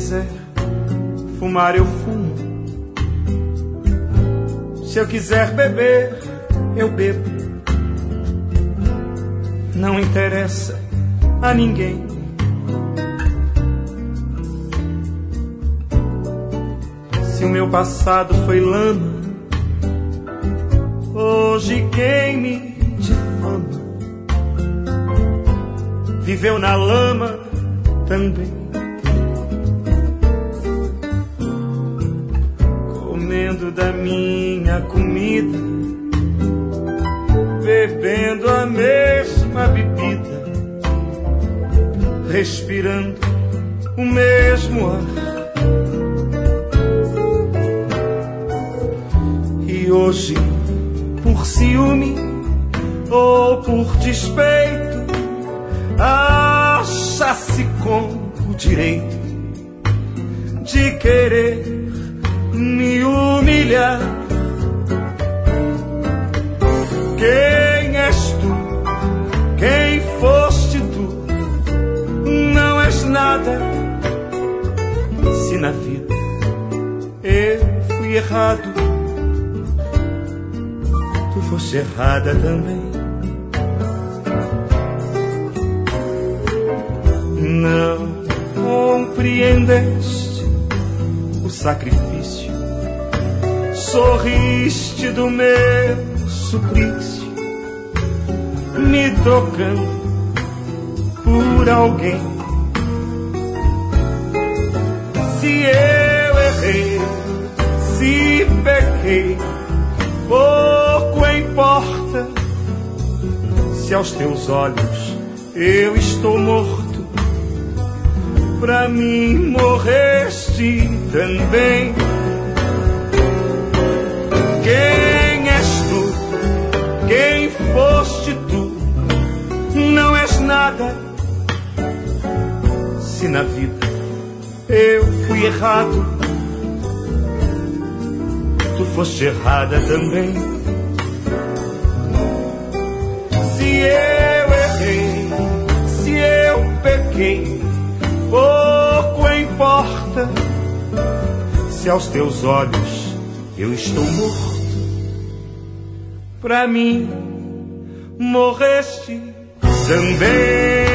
quiser fumar, eu fumo. Se eu quiser beber, eu bebo. Não interessa a ninguém. Se o meu passado foi lama, hoje quem me difama viveu na lama também. Comendo da minha comida, bebendo a mesma bebida, respirando o mesmo ar. E hoje, por ciúme ou por despeito, acha-se com o direito de querer me humilhar. Quem és tu? Quem foste tu? Não és nada. Se na vida eu fui errado, tu foste errada também. Não compreendeste o sacrifício, sorriste do meu suplício, me trocando por alguém. Se eu errei, se pequei, pouco importa, se aos teus olhos eu estou morto. Pra mim morreste também. Quem és tu? Quem foste tu? Não és nada. Se na vida eu fui errado, tu foste errada também. Se eu errei, se eu pequei, pouco importa, se aos teus olhos eu estou morto. Pra mim morreste também.